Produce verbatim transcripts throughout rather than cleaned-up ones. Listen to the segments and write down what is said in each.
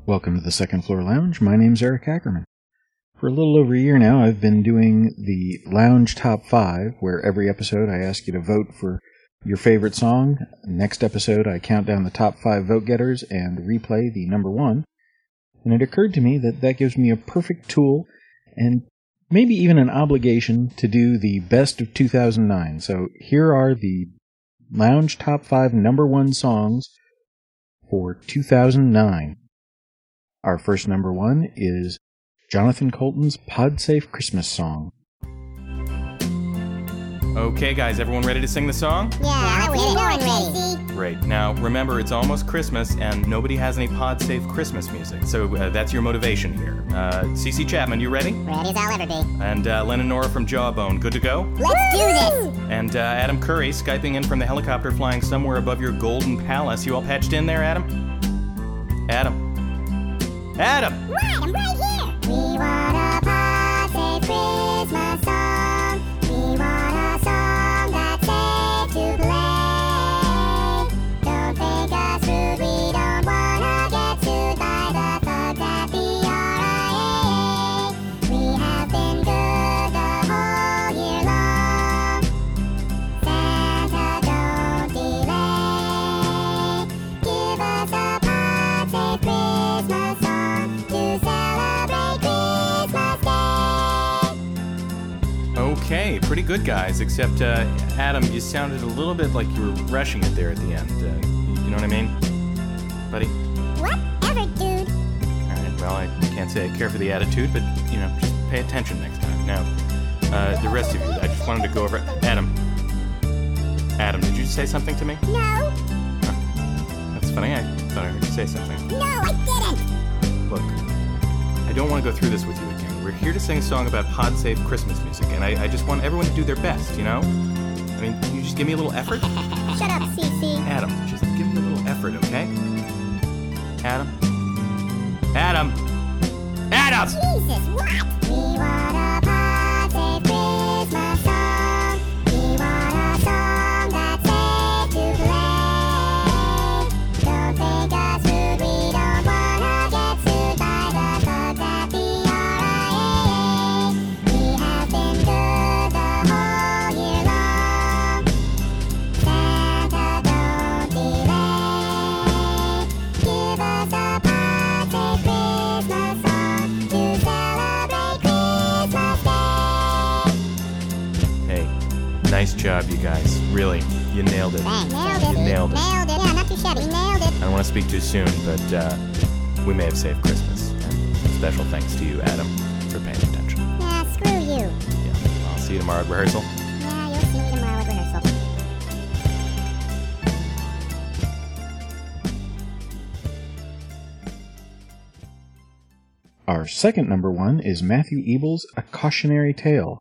Welcome to the Second Floor Lounge. My name's Eric Ackerman. For a little over a year now, I've been doing the Lounge Top five, where every episode I ask you to vote for your favorite song. Next episode, I count down the top five vote getters and replay the number one. And it occurred to me that that gives me a perfect tool and maybe even an obligation to do the best of two thousand nine. So here are the Lounge Top five number one songs for two thousand nine. Our first number one is Jonathan Coulton's PodSafe Christmas Song. Okay, guys, everyone ready to sing the song? Yeah, we're ready. Great. Now, remember, it's almost Christmas, and nobody has any PodSafe Christmas music, so uh, that's your motivation here. Uh, Cece Chapman, you ready? Ready as I'll ever be. And uh, Len and Nora from Jawbone, good to go? Let's do this! And uh, Adam Curry, Skyping in from the helicopter flying somewhere above your golden palace. You all patched in there, Adam? Adam? Adam! Right, I'm right here! We want a PodSafe Christmas song. We want a song that's safe to play. Don't take us rude, we don't wanna get sued by the thugs at the R I A. We have been good the whole year long. Santa, don't delay. Give us a PodSafe Christmas song to celebrate Christmas Day. Okay, pretty good, guys, except, uh, Adam, you sounded a little bit like you were rushing it there at the end. Uh, you know what I mean? Buddy? Whatever, dude. Alright, well, I can't say I care for the attitude, but, you know, just pay attention next time. Now, uh, the rest of you, I just wanted to go over... Adam. Adam, did you say something to me? No, That's funny, I thought I heard you say something. no, I didn't. Look, I don't want to go through this with you again. We're here to sing a song about PodSafe Christmas music, and I, I just want everyone to do their best, you know? I mean, can you just give me a little effort? Shut up, Cece. Adam, just give me a little effort, okay? Adam? Adam! Adam! Jesus, what? We want a PodSafe Christmas song. We want a song that's safe to play. Don't take us rude, we don't wanna get sued by the thugs at the R I A. We have been good the whole year long. Santa, don't delay. Give us a PodSafe Christmas song to celebrate Christmas Day. Hey, nice job, you guys. Really, you nailed it. Thanks. Nailed it. You nailed it. Nailed it. Yeah, not too shabby. Nailed it. I don't want to speak too soon, but uh, we may have saved Christmas. And special thanks to you, Adam, for paying attention. Yeah, screw you. Yeah, I'll see you tomorrow at rehearsal. Yeah, you'll see me tomorrow at rehearsal. Our second number one is Matthew Ebel's A Cautionary Tale.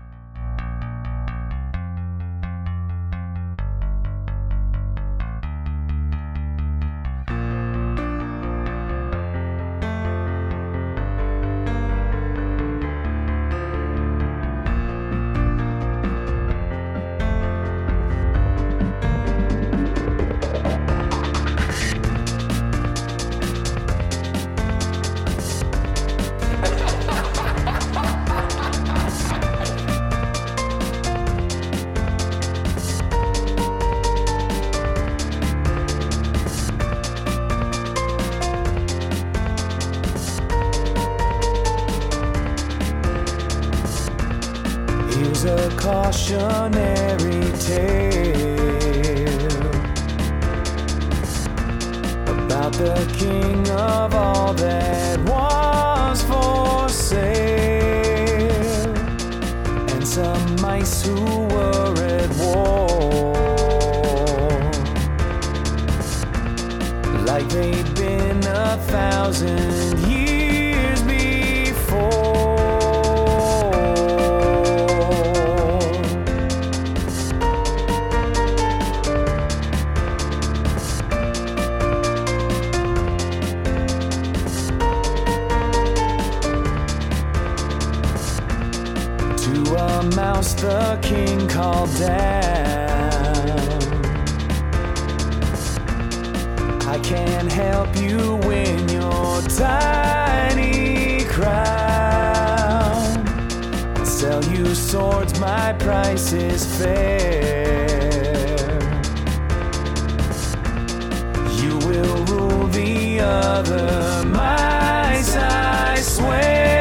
Here's a cautionary tale about the king of all that was for sale, and some mice who were at war, like they'd been a thousand years before. To a mouse the king called down, I can't help you when you're tired. my price is fair. You will rule the other mice, I swear.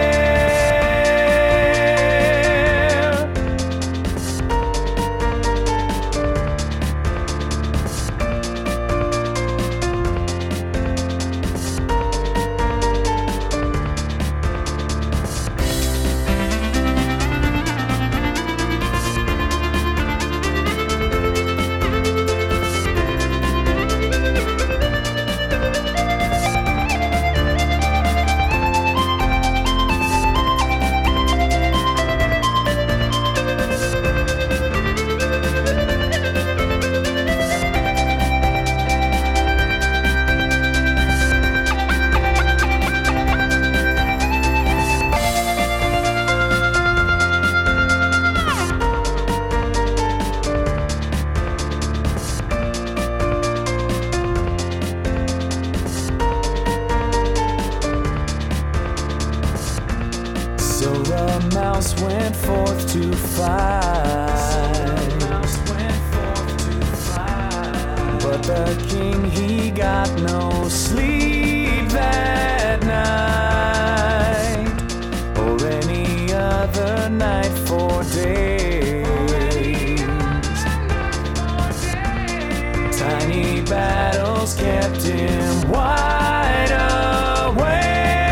So the mouse went forth to fight, but the king, he got no sleep that night, or any other night for days. Tiny battles kept him wide awake.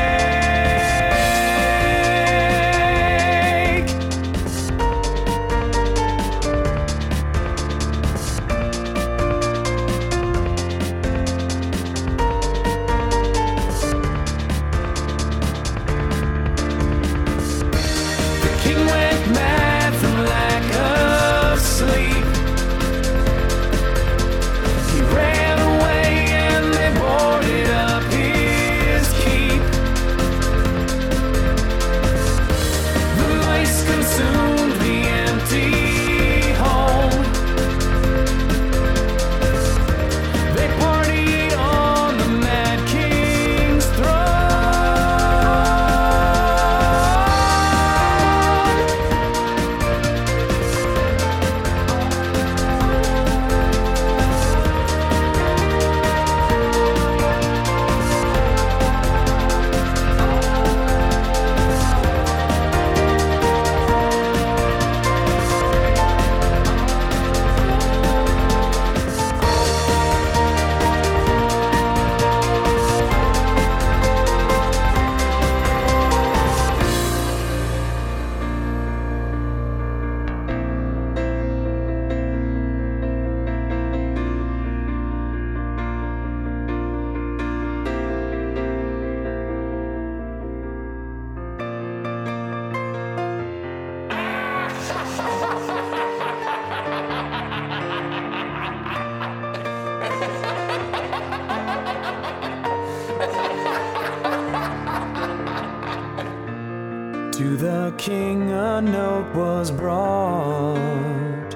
To the king a note was brought.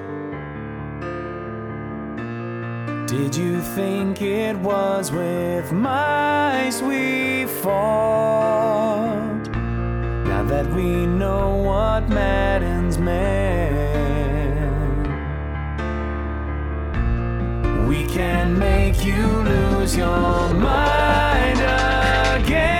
Did you think it was with mice we fought? Now that we know what maddens men, we can make you lose your mind again.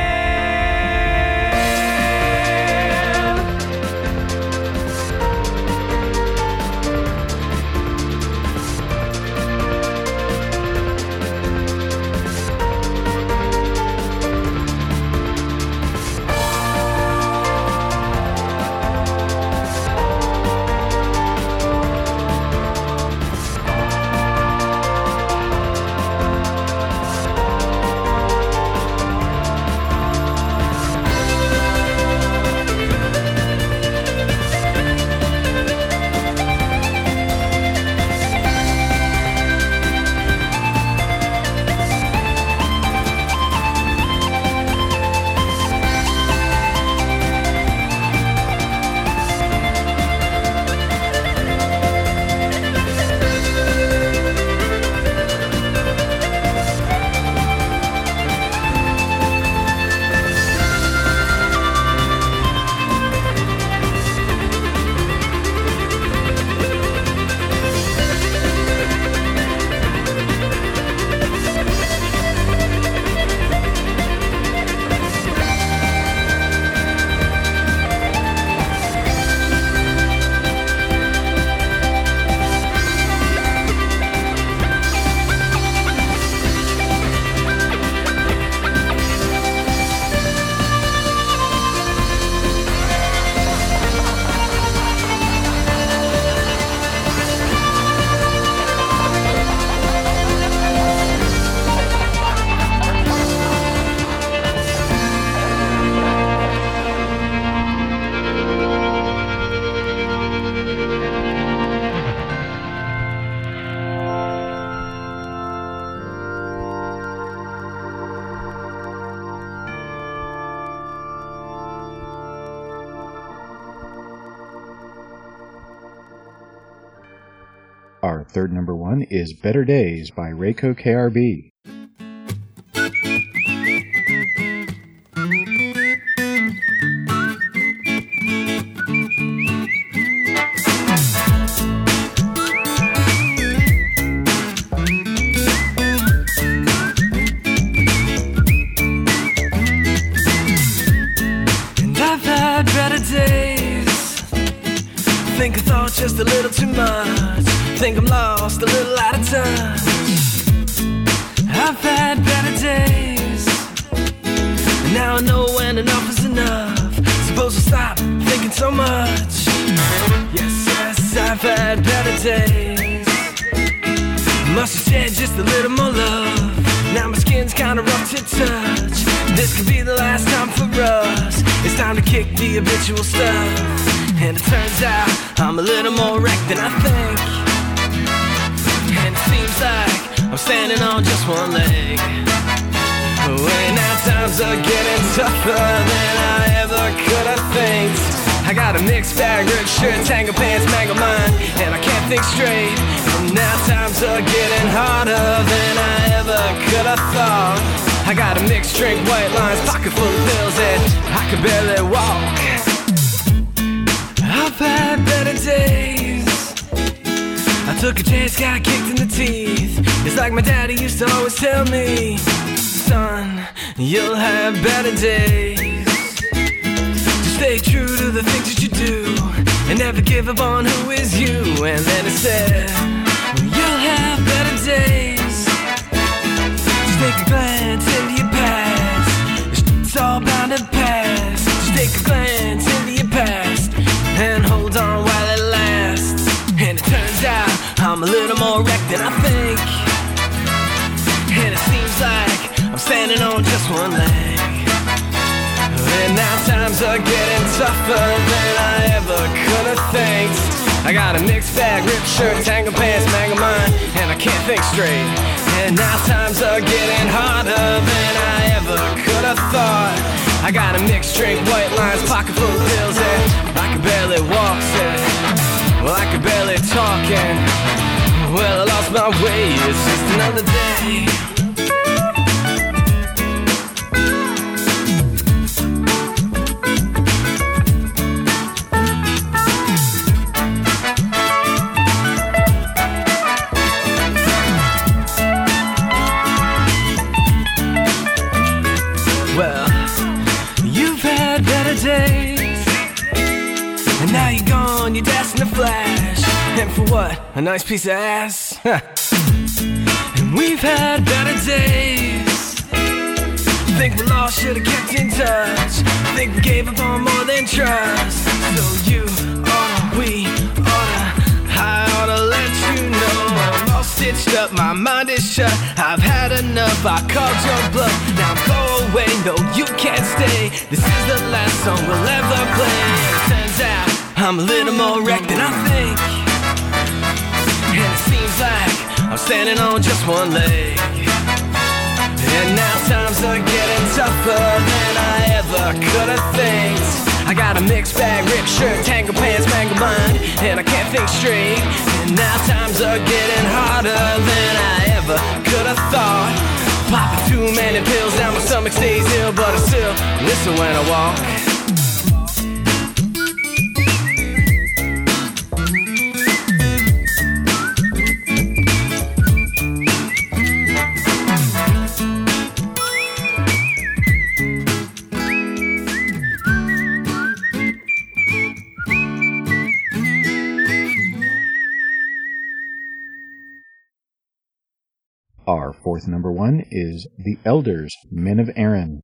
Our third number one is Better Days by Reiko K R B. Think I thought just a little too much. Think I'm lost, a little out of touch. I've had better days. Now I know when enough is enough. Suppose I'll stop thinking so much. Yes, yes, I've had better days. Must have shed just a little more love. Now my skin's kinda rough to touch. This could be the last time for us. It's time to kick the habitual stuff. And it turns out I'm a little more wrecked than I think. And it seems like I'm standing on just one leg. Way now times are getting tougher than I ever could have think. I got a mixed bag, ripped shirt, tango pants, mango mind, and I can't think straight. And now times are getting harder than I ever could have thought. I got a mixed drink, white lines, pocket full of pills, and I can barely walk. I've had better days. I took a chance, got kicked in the teeth. It's like my daddy used to always tell me, son, you'll have better days. Just stay true to the things that you do, and never give up on who is you. And then it said, you'll have better days. Just take a glance into your past. It's all bound to pass. Just take a glance into your past and hold on while it lasts. And it turns out I'm a little more wrecked than I think. And it seems like I'm standing on just one leg. And now times are getting tougher than I ever could have think. I got a mixed bag, ripped shirt, tango pants, mango mind, and I can't think straight. And now times are getting harder than I ever could have thought. I got a mixed drink, white lines, pocket full of pills, and I can barely walk, said, well, I can barely talk, and, well, I lost my way, it's just another day. Well, you've had better days, and now you're gone, you're destined to flash. And for what? A nice piece of ass? And we've had better days. Think we all should've kept in touch. Think we gave up on more than trust. So you oughta, we oughta, I oughta let you know I'm all stitched up, my mind is shut. I've had enough, I called your bluff. Now go away, no you can't stay. This is the last song we'll ever play. It turns out I'm a little more wrecked than I think. And it seems like I'm standing on just one leg. And now times are getting tougher than I ever could have think. I got a mixed bag, ripped shirt, tango pants, mango mind, and I can't think straight. And now times are getting harder than I ever could have thought. Popping too many pills, now my stomach stays ill, but I still listen when I walk. Our fourth number one is The Elders, Men of Erin.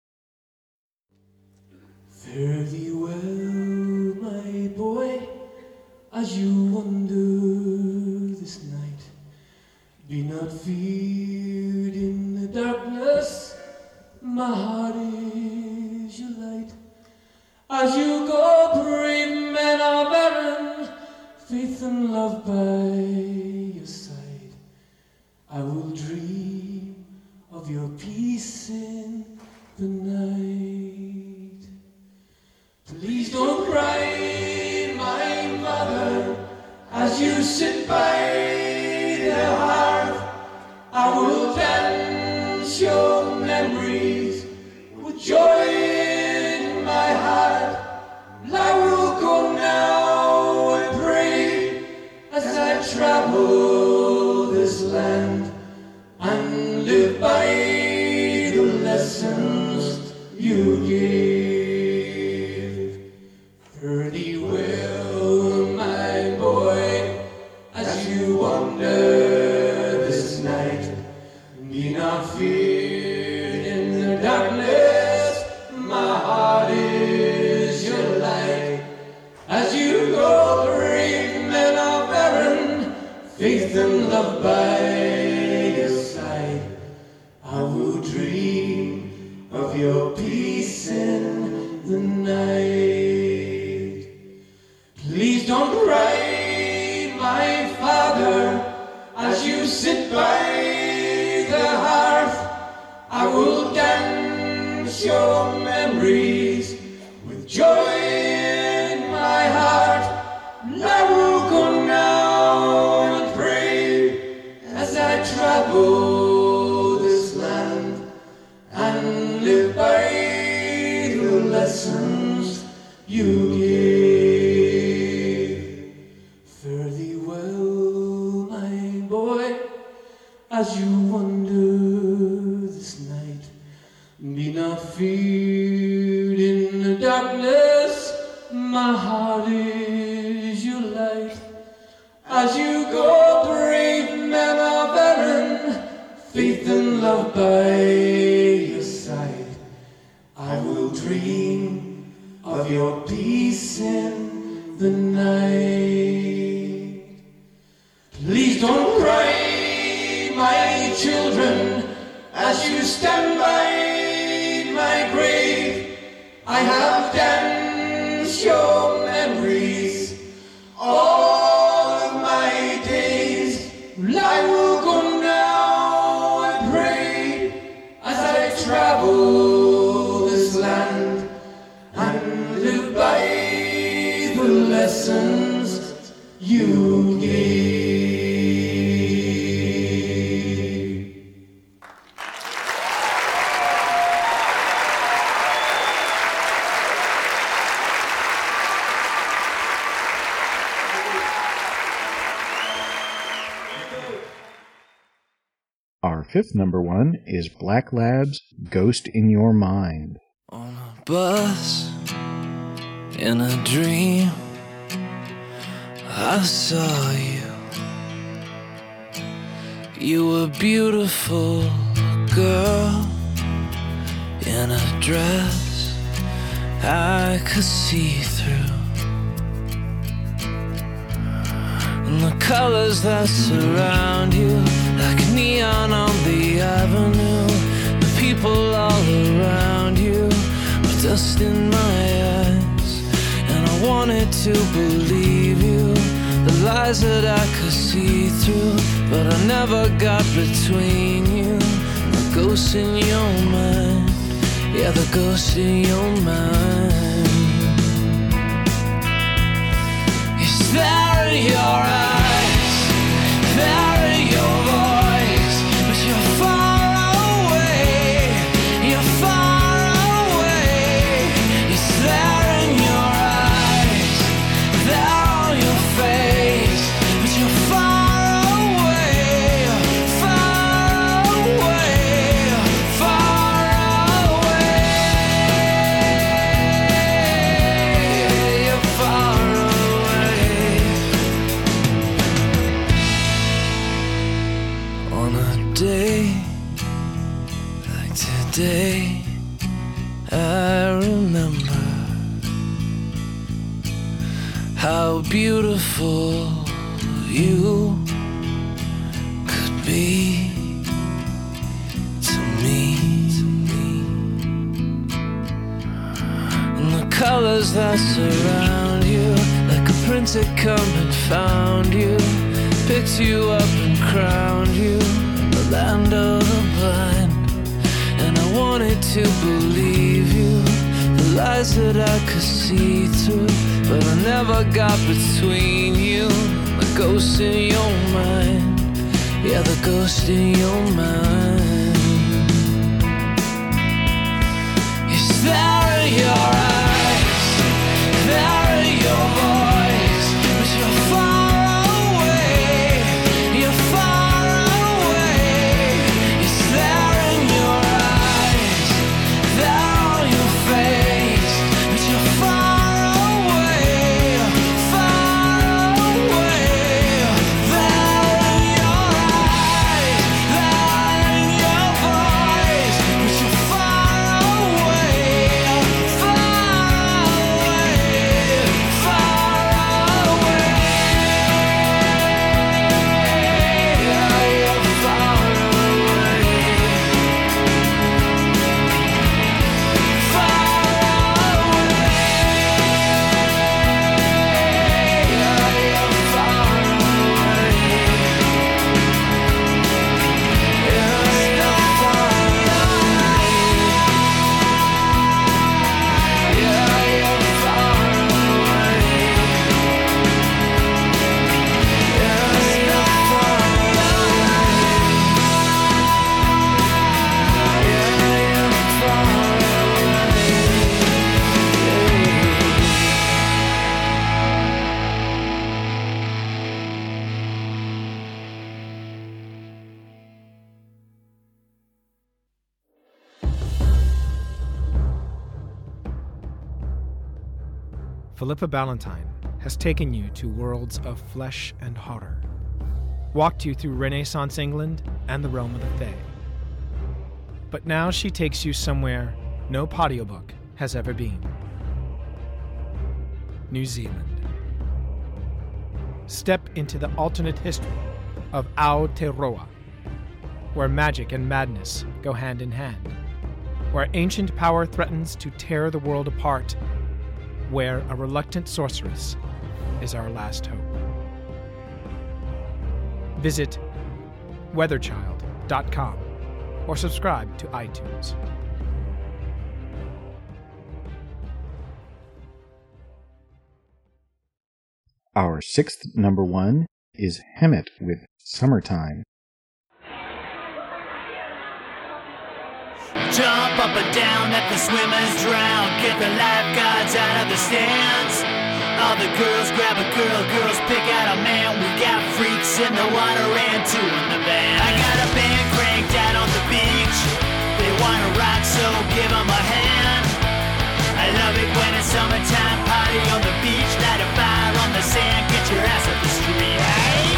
Fare thee well, my boy, as you wander this night. Be not feared in the darkness, my heart is your light. As you go, brave men of Erin, faith and love by your side. I will dream of your peace in the night. Please don't cry, my mother, as you sit by faith and love by your side. I will dream of your peace in the night. Please don't cry, my father, as you sit by the hearth. I will dance your memories with joy in my heart. I will go now and pray as I travel this land and live by the lessons you gave. Fare thee well, my boy, as you wander this night. Be not feared in the darkness, my heart is your light. As you go, brave men of Erin, faith and love by your side. I will dream of your peace in the night. Please don't cry, my children, as you stand by my grave. I have danced your memories all of my days. I will go now and pray as I travel this land and live by the lessons you gave. Our fifth number one is Black Lab's Ghost in Your Mind. On a bus, in a dream, I saw you. You were beautiful, girl, in a dress I could see through. And the colors that surround you, like neon on the avenue. The people all around you were dust in my eyes. And I wanted to believe you, the lies that I could see through. But I never got between you. The ghost in your mind, yeah, the ghost in your mind. Is there in your eyes, there in your voice, but you're far away, you're far away. It's there in your eyes, there on your face, but you're far away, far away, far away. You're far away. On a day like today, I remember how beautiful you could be to me. And the colors that surround you, like a prince had come and found you, picked you up and crowned you in the land of the blind. And I wanted to believe you, the lies that I could see through. But I never got between you, the ghost in your mind, yeah, the ghost in your mind. Is there in your eyes, there in your voice, but you're far away, you're far away. Is there in your eyes, there on your face, but you're far away, far away. There in your eyes, there in your voice, but you're far away, Philippa Ballantyne has taken you to worlds of flesh and horror, walked you through Renaissance England and the realm of the Fae. But now she takes you somewhere no audiobook has ever been. New Zealand. Step into the alternate history of Aotearoa, where magic and madness go hand in hand, where ancient power threatens to tear the world apart, where a reluctant sorceress is our last hope. Visit weatherchild dot com or subscribe to iTunes. Our sixth number one is Hemet with Summertime. Jump up and down, let the swimmers drown. Get the lifeguards out of the stands. All the girls grab a girl, girls pick out a man. We got freaks in the water and two in the van. I got a band cranked out on the beach. They wanna rock, so give them a hand. I love it when it's summertime, party on the beach. Light a fire on the sand, get your ass up the street. Hey!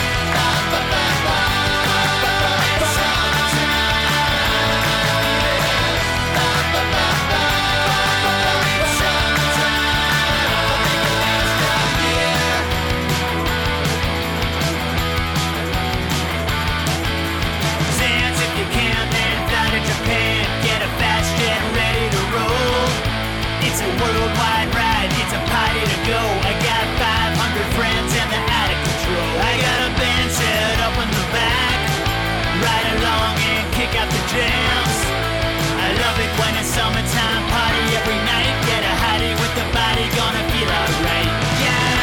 Worldwide ride, it's a party to go. I got five hundred friends and they're out of control. I got a band set up in the back, ride along and kick out the jams. I love it when it's summertime, party every night. Get a hottie with the body, gonna feel alright. Yeah.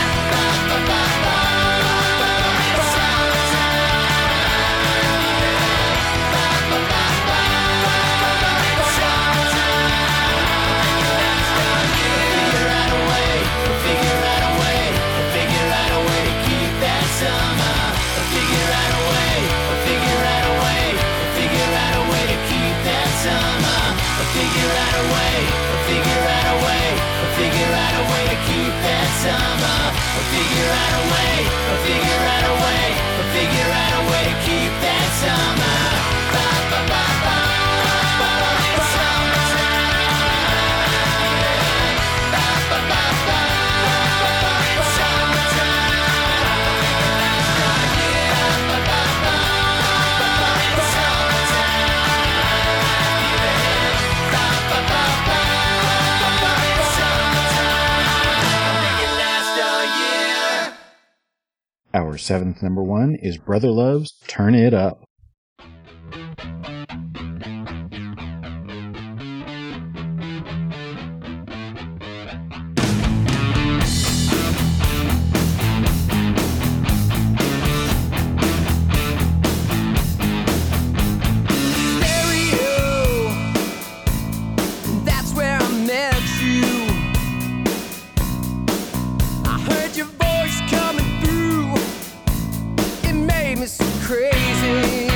Figure out a way, figure out a way, figure out a way to keep that summer. Figure out a way, figure out a way, figure out a way to keep that summer. Ba ba ba ba, it's summertime. Ba ba ba ba, it's summertime. Yeah, ba ba ba, it's summertime. Our seventh number one is Brother Love's Turn It Up. Crazy.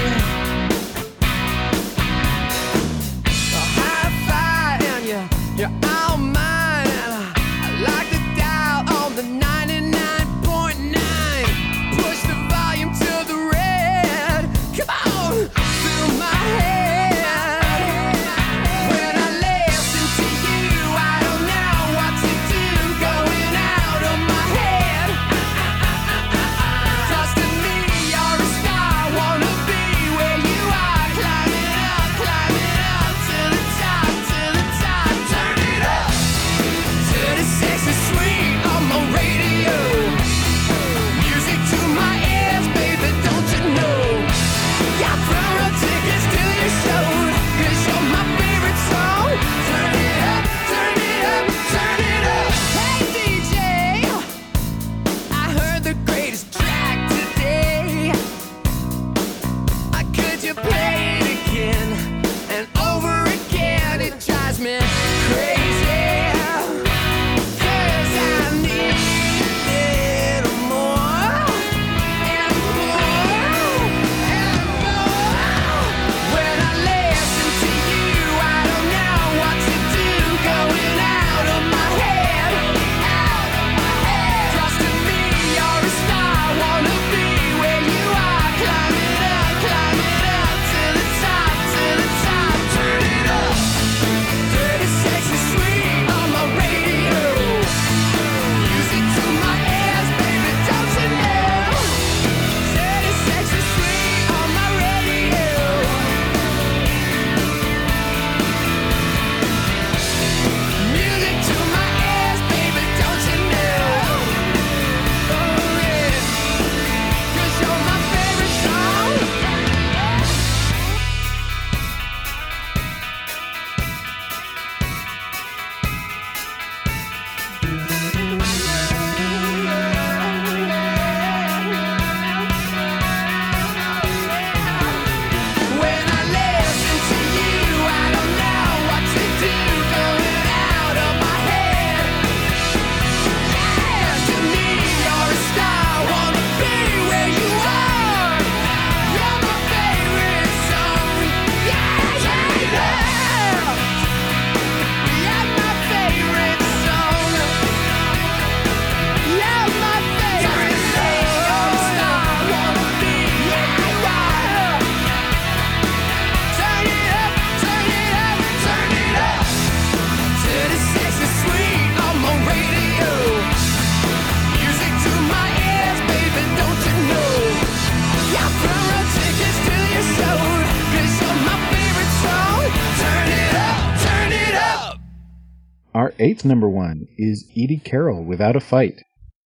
Our eighth number one is Edie Carroll, Without a Fight.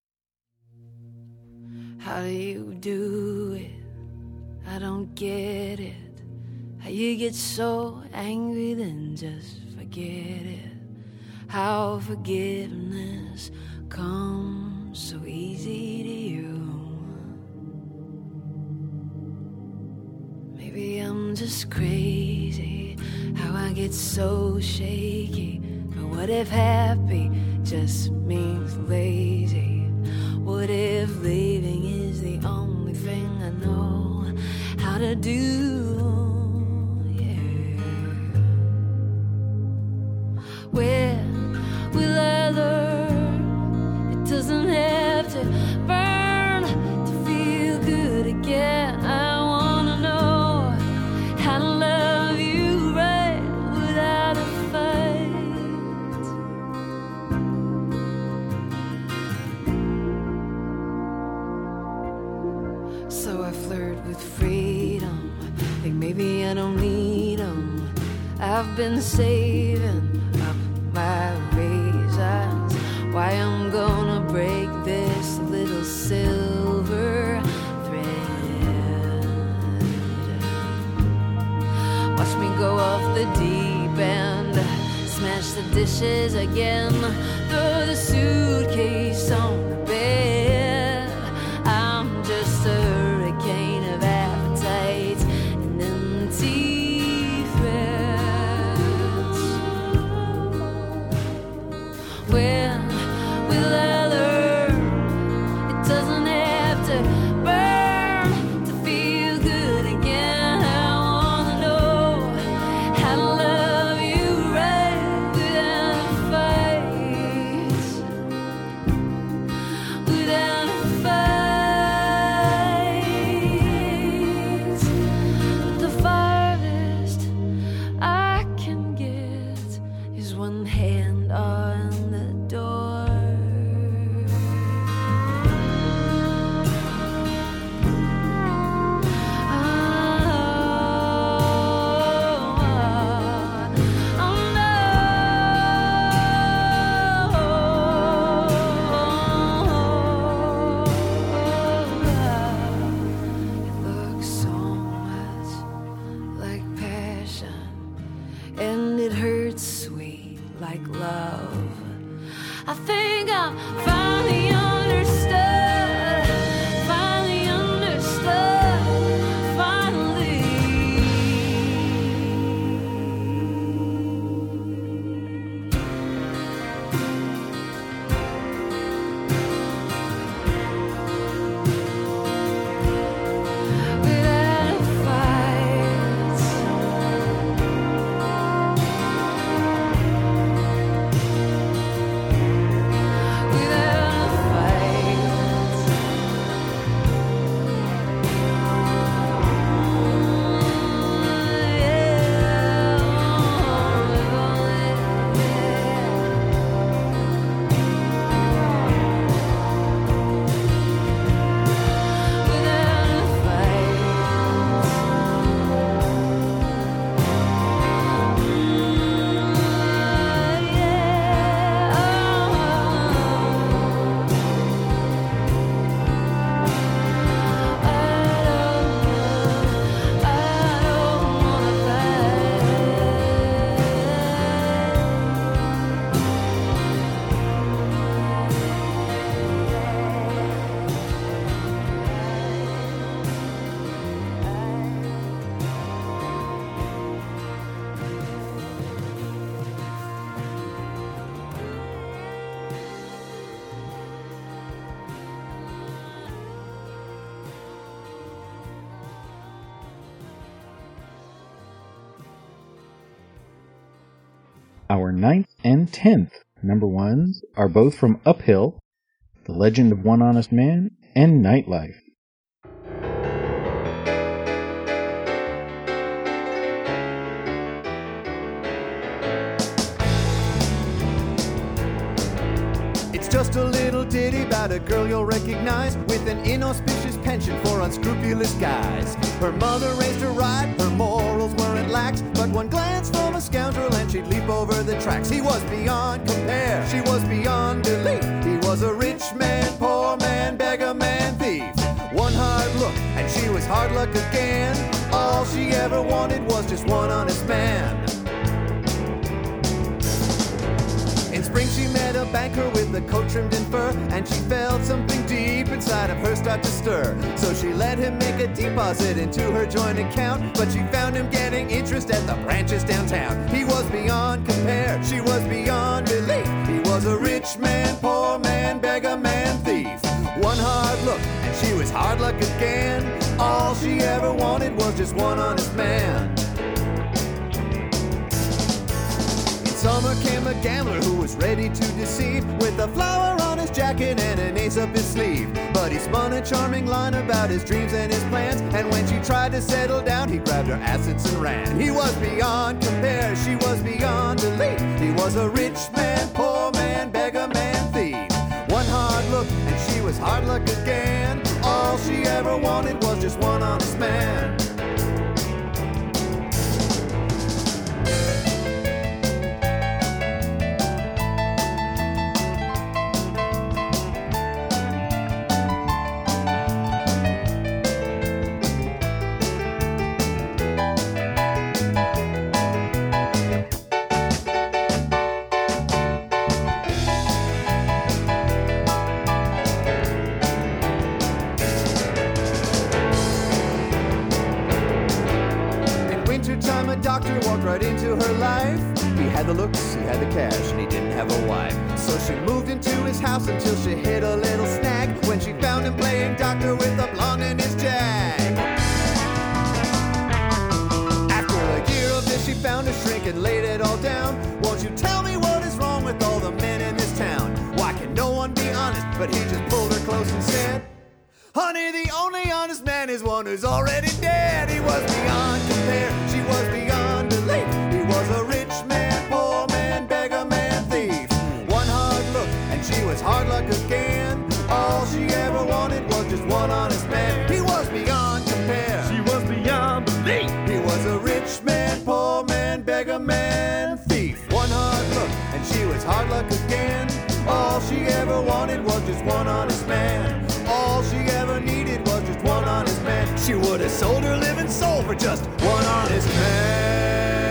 How do you do it? I don't get it. How you get so angry then just forget it. How forgiveness comes so easy to you. Maybe I'm just crazy, how I get so shaky. But what if happy just means lazy? What if leaving is the only thing I know how to do? Yeah. When will I learn? It doesn't have to burn to feel good again. I wanna know how to love you right without a fight. So I flirt with freedom, think maybe I don't need 'em. I've been saving up my razors. Why I'm gonna break this little silver thread. Watch me go off the deep end, smash the dishes again, throw the suitcase on the bed. I'm just a hurricane of appetite and empty threats. When will I learn? It doesn't have to burn to feel good again. I wanna know how to love you right without a fight. Without a fight. But the farthest I can get is one hand on the door. It looks so much like passion, and it hurts sweet like love. I think I finally understood, finally understood, finally. Without a fight. Without a fight. Without a Our ninth and tenth number ones are both from Uphill, The Legend of One Honest Man, and Nightlife. It's just a little ditty about a girl you'll recognize with an inauspicious penchant for unscrupulous guys. Her mother raised her right, her morals weren't lax, but one glance from a scoundrel and she'd leap over the tracks. He was beyond compare, she was beyond belief. He was a rich man, poor man, beggar man, thief. One hard look and she was hard luck again. All she ever wanted was just one honest man. In spring she met a banker with a coat trimmed in fur, and she felt something deep inside of her start to stir. So she let him make a deposit into her joint account, but she found him getting interest at the branches downtown. He was beyond compare, she was beyond belief. He was a rich man, poor man, beggar man, thief. One hard look and she was hard luck again. All she ever wanted was just one honest man. Summer came a gambler who was ready to deceive, with a flower on his jacket and an ace up his sleeve. But he spun a charming line about his dreams and his plans, and when she tried to settle down, he grabbed her assets and ran. He was beyond compare, she was beyond belief. He was a rich man, poor man, beggar man, thief. One hard look and she was hard luck again. All she ever wanted was just one honest man. Doctor walked right into her life. He had the looks, he had the cash, and he didn't have a wife. So she moved into his house until she hit a little snag, when she found him playing doctor with a blonde in his jag. After a year of this, she found a shrink and laid it all down. Won't you tell me what is wrong with all the men in this town? Why can no one be honest? But he just pulled her close and said, honey, the only honest man is one who's already dead. He was beyond compare, she was beyond belief. He was a rich man, poor man, beggar man, thief. One hard look and she was hard luck again. All she ever wanted was just one honest man. He was beyond compare, she was beyond belief. He was a rich man, poor man, beggar man, thief. One hard look and she was hard luck again. All she ever wanted was just one honest man. All she ever needed was just one honest man. She would have sold her living soul for just one honest man.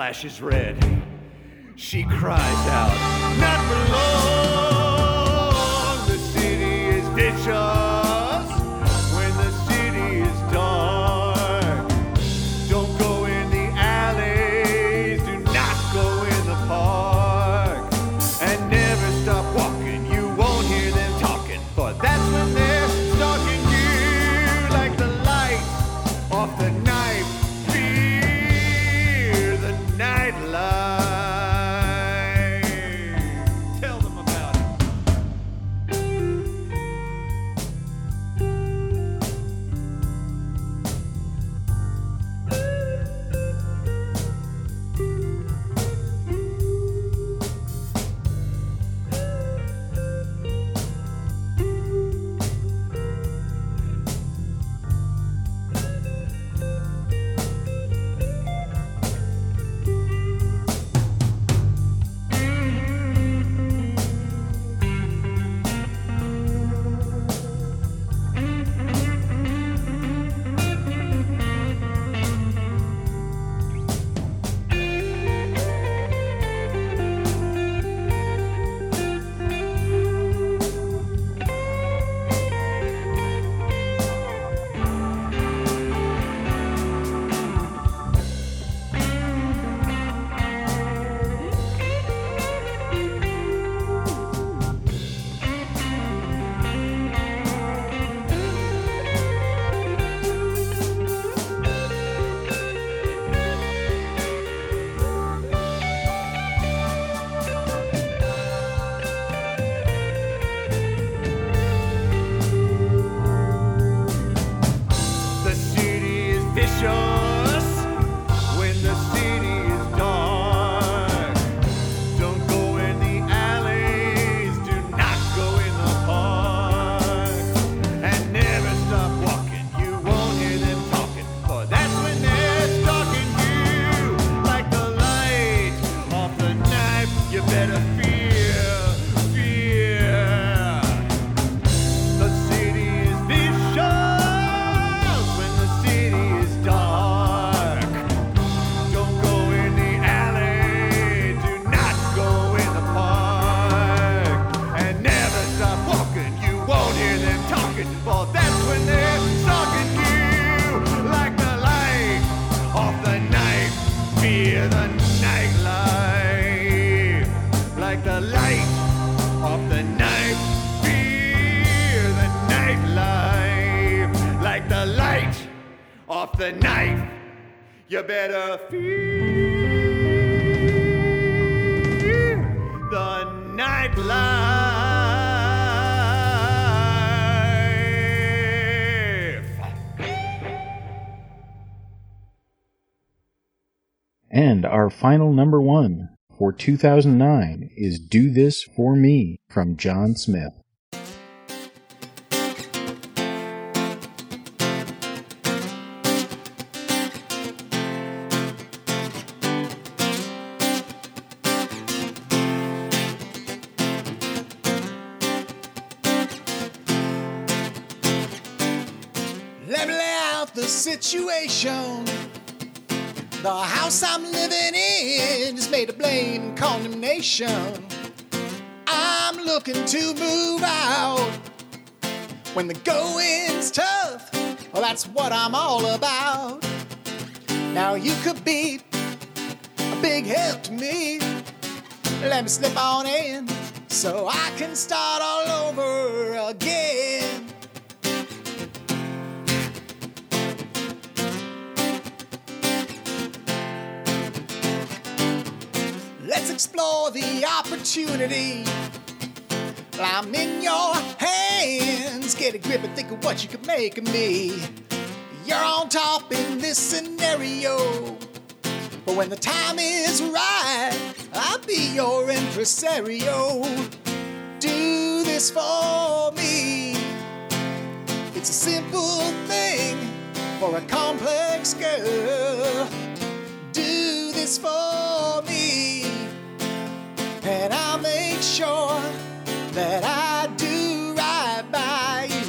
flashes red. She cries out, not for long. The city is vicious when the city is dark. Don't go in the alleys, do not go in the park, and never stop walking. You won't hear them talking, for that's when they're stalking you like the light off the knife. Fear the nightlife. Tell them about it. The city is vicious when the city is dark. Don't go in the alleys, do not go in the park, and never stop walking. You won't hear them talking, for that's when they're stalking you like the light off the knife. You better fear, fear. The city is vicious when the city is dark. Don't go in the alley, do not go in the park, and never stop walking. You won't hear them talking, for that's when they're stalking you like the light off the knife. Fear the nightlife, like the light off the knife. Fear the nightlife, like the light off the knife. You better fear the nightlife. And our final number one for two thousand nine is Do This For Me from John Smith. Let me lay out the situation. The house I'm living in is made of blame and condemnation. I'm looking to move out when the going's tough. Well, that's what I'm all about. Now you could be a big help to me. Let me slip on in so I can start all over again. Let's explore the opportunity. Well, I'm in your hands. Get a grip and think of what you could make of me. You're on top in this scenario. But when the time is right, I'll be your impresario. Do this for me. It's a simple thing for a complex girl. Do this for me, and I'll make sure that I do right by you.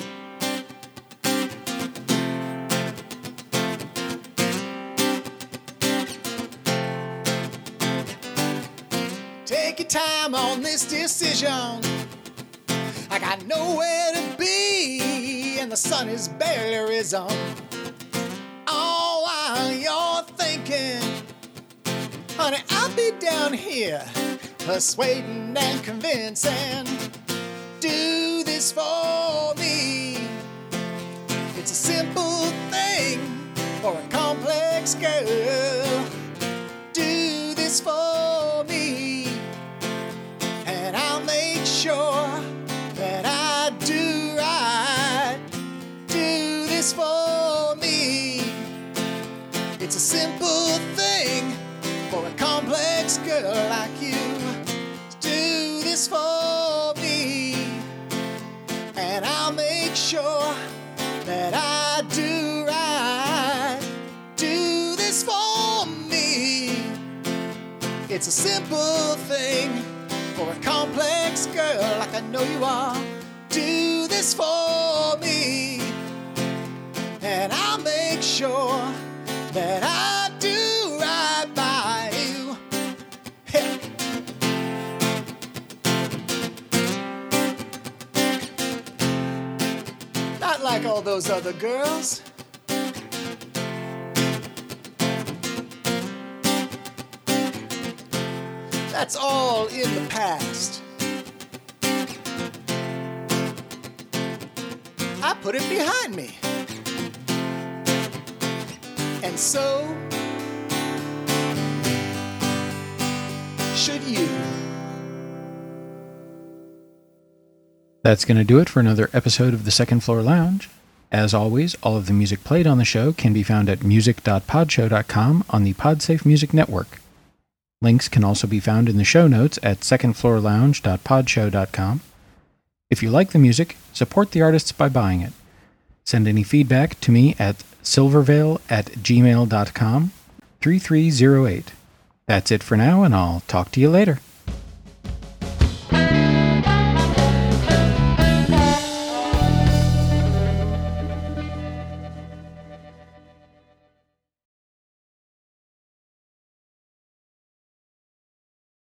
time on this decision. I got nowhere to be, and the sun is barely risen. All while you're thinking, honey, I'll be down here, persuading and convincing. Do this for me. It's a simple thing for a complex girl. Do this for me, and I'll make sure that I do right. Do this for me. It's a simple thing for a complex girl like you. Do this for me, and I'll make sure that I do right. Do this for me. It's a simple thing for a complex girl like I know you are. Do this for me, and I'll make sure that I do right by you. Hey. Not like all those other girls. That's all in the past. I put it behind me. And so should you. That's going to do it for another episode of the Second Floor Lounge. As always, all of the music played on the show can be found at music dot podshow dot com on the Podsafe Music Network. Links can also be found in the show notes at second floor lounge dot podshow dot com. If you like the music, support the artists by buying it. Send any feedback to me at silvervale at gmail dot com, three three zero eight. That's it for now, and I'll talk to you later.